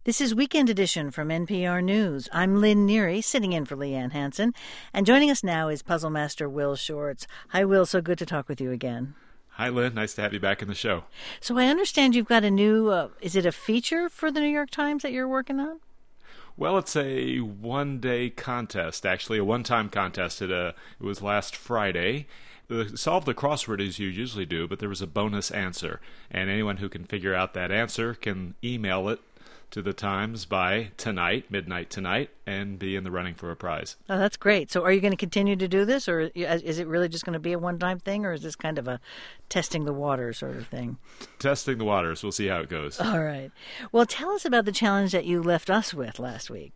This is Weekend Edition from NPR News. I'm Lynn Neary, sitting in for Leanne Hansen. And joining us now is puzzle master Will Shortz. Hi, Will. So good to talk with you again. Hi, Lynn. Nice to have you back in the show. So I understand you've got a new, is it a feature for the New York Times that you're working on? Well, it's a one-day contest, actually, a one-time contest. It was last Friday. Solve the crossword as you usually do, but there was a bonus answer. And anyone who can figure out that answer can email it to the Times by tonight, midnight tonight, and be in the running for a prize. Oh, that's great. So are you going to continue to do this, or is it really just going to be a one-time thing, or is this kind of a testing the waters sort of thing? Testing the waters. We'll see how it goes. All right. Well, tell us about the challenge that you left us with last week.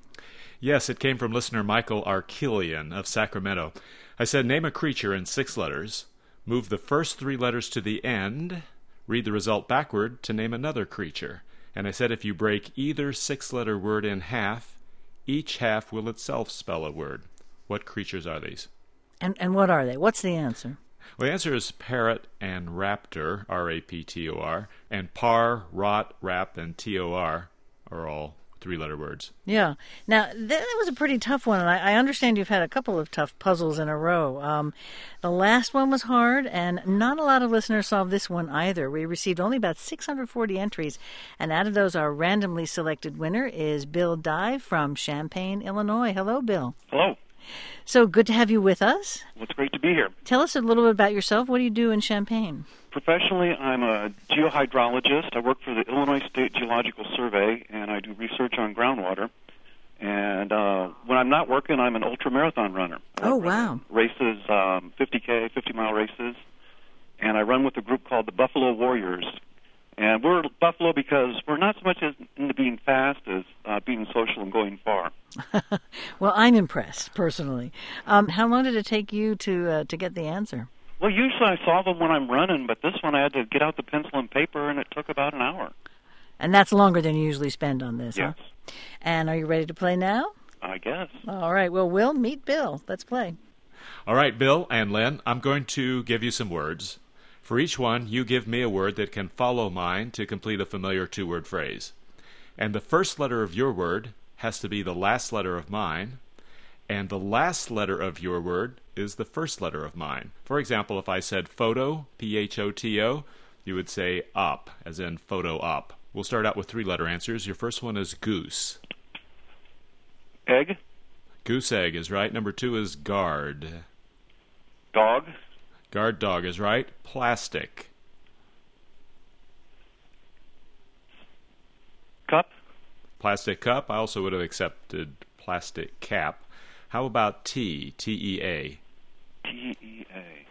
Yes, it came from listener Michael Arkelian of Sacramento. I said, name a creature in 6 letters, move the first 3 letters to the end, read the result backward to name another creature. And I said if you break either 6-letter word in half, each half will itself spell a word. What creatures are these? And what are they? What's the answer? Well, the answer is parrot and raptor, R-A-P-T-O-R, and par, rot, rap, and T-O-R are all 3-letter words. Yeah. Now, that was a pretty tough one, and I understand you've had a couple of tough puzzles in a row. The last one was hard, and not a lot of listeners solved this one either. We received only about 640 entries, and out of those, our randomly selected winner is Bill Dye from Champaign, Illinois. Hello, Bill. Hello. So good to have you with us. Well, it's great to be here. Tell us a little bit about yourself. What do you do in Champaign? Professionally, I'm a geohydrologist. I work for the Illinois State Geological Survey, and I do research on groundwater. And when I'm not working, I'm an ultramarathon runner. Oh, wow. Races, 50K, 50-mile races. And I run with a group called the Buffalo Warriors. And we're Buffalo because we're not so much into being fast as being social and going far. Well, I'm impressed, personally. How long did it take you to get the answer? Well, usually I solve them when I'm running, but this one I had to get out the pencil and paper, and it took about an hour. And that's longer than you usually spend on this, Yes. Huh? And are you ready to play now? I guess. All right. Well, Will, meet Bill. Let's play. All right, Bill and Lynn, I'm going to give you some words. For each one, you give me a word that can follow mine to complete a familiar 2-word phrase. And the first letter of your word has to be the last letter of mine, and the last letter of your word is the first letter of mine. For example, if I said photo, P-H-O-T-O, you would say op, as in photo op. We'll start out with 3-letter answers. Your first one is goose. Egg. Goose egg is right. Number 2 is guard. Dog. Guard dog is right. Plastic. Cup. Plastic cup. I also would have accepted plastic cap. How about tea? T-E-A. T-E-A.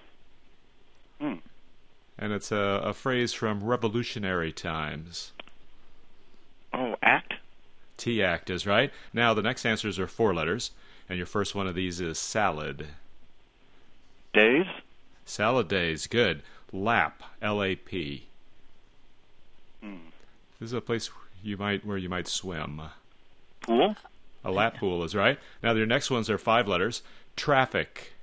And it's a phrase from revolutionary times. Oh, act. T-act is right. Now, the next answers are 4 letters, and your first one of these is salad. Days. Salad days, good. Lap, L-A-P. This is a place where you might swim. Pool. A lap pool is right. Now, your next ones are 5 letters. Traffic.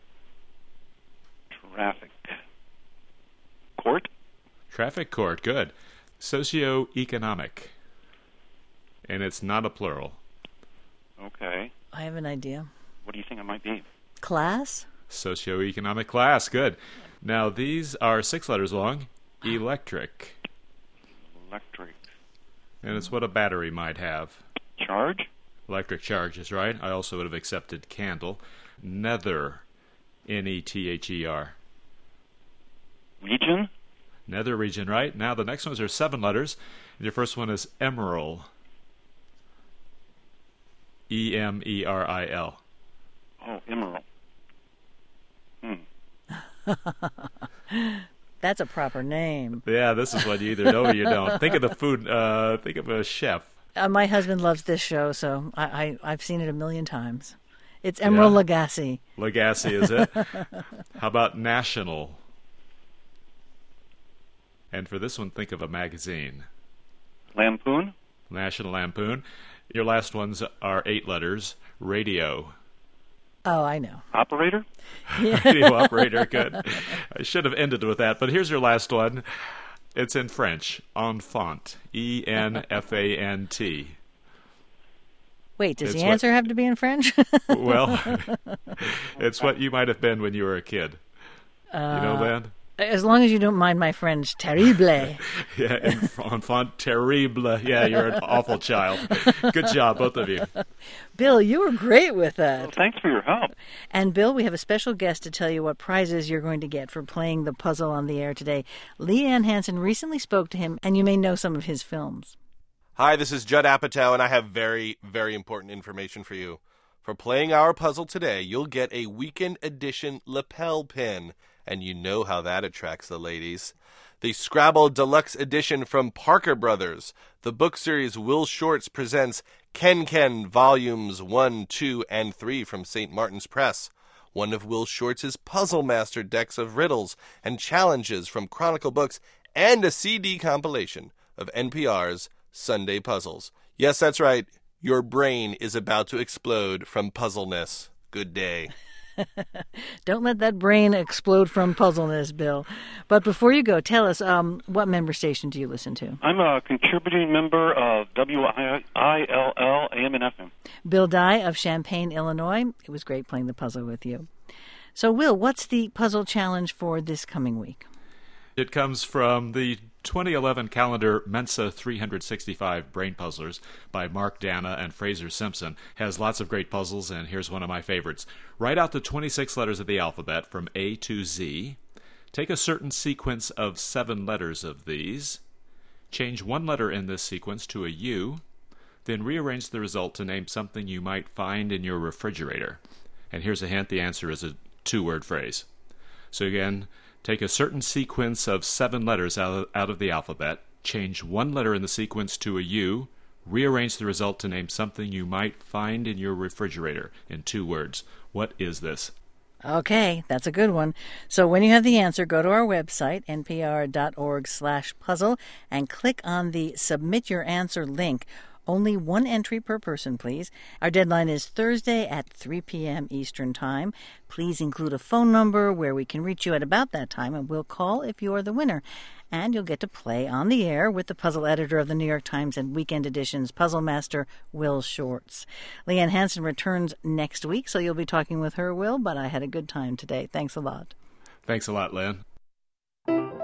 Traffic. Court. Traffic court, good. Socioeconomic. And it's not a plural. Okay. I have an idea. What do you think it might be? Class? Socioeconomic class, good. Now, these are 6 letters long. Electric. Electric. And it's what a battery might have. Charge. Electric charge is right. I also would have accepted candle. Nether. N-E-T-H-E-R. Region. Nether region, right? Now the next ones are 7 letters. And your first one is emerald. E-M-E-R-I-L. Oh, emerald. That's a proper name. Yeah, this is what you either know or you don't. Think of the food. Think of a chef. My husband loves this show, so I've seen it a million times. It's Emerald Lagasse. Lagasse, is it? How about national? And for this one, think of a magazine. Lampoon. National Lampoon. Your last ones are 8 letters. Radio. Oh, I know. Operator? Radio operator, good. I should have ended with that, but here's your last one. It's in French. Enfant. E-N-F-A-N-T. Wait, does the answer have to be in French? Well, it's what you might have been when you were a kid. You know, Len? As long as you don't mind my French, terrible. Yeah, enfant terrible. Yeah, you're an awful child. Good job, both of you. Bill, you were great with that. Well, thanks for your help. And Bill, we have a special guest to tell you what prizes you're going to get for playing the puzzle on the air today. Leanne Hansen recently spoke to him, and you may know some of his films. Hi, this is Judd Apatow, and I have very, very important information for you. For playing our puzzle today, you'll get a weekend edition lapel pin, and you know how that attracts the ladies. The Scrabble Deluxe Edition from Parker Brothers. The book series Will Shortz presents Ken Ken Volumes 1, 2, and 3 from St. Martin's Press. One of Will Shortz's Puzzle Master decks of riddles and challenges from Chronicle Books, and a CD compilation of NPR's Sunday Puzzles. Yes, that's right. Your brain is about to explode from puzzleness. Good day. Don't let that brain explode from puzzleness, Bill. But before you go, tell us, what member station do you listen to? I'm a contributing member of WILL AM and FM. Bill Dye of Champaign, Illinois. It was great playing the puzzle with you. So, Will, what's the puzzle challenge for this coming week? It comes from the 2011 calendar Mensa 365 Brain Puzzlers by Mark Dana and Fraser Simpson. Has lots of great puzzles, and here's one of my favorites. Write out the 26 letters of the alphabet from A to Z. Take a certain sequence of 7 letters of these. Change one letter in this sequence to a U. Then rearrange the result to name something you might find in your refrigerator. And here's a hint, the answer is a 2-word phrase. So again, take a certain sequence of 7 letters out of the alphabet, change one letter in the sequence to a U, rearrange the result to name something you might find in your refrigerator in 2 words. What is this? Okay, that's a good one. So when you have the answer, go to our website, npr.org/puzzle, and click on the Submit Your Answer link. Only one entry per person, please. Our deadline is Thursday at 3 p.m. Eastern Time. Please include a phone number where we can reach you at about that time, and we'll call if you are the winner. And you'll get to play on the air with the puzzle editor of the New York Times and Weekend Edition's puzzle master, Will Shortz. Leanne Hansen returns next week, so you'll be talking with her, Will, but I had a good time today. Thanks a lot. Thanks a lot, Lynn.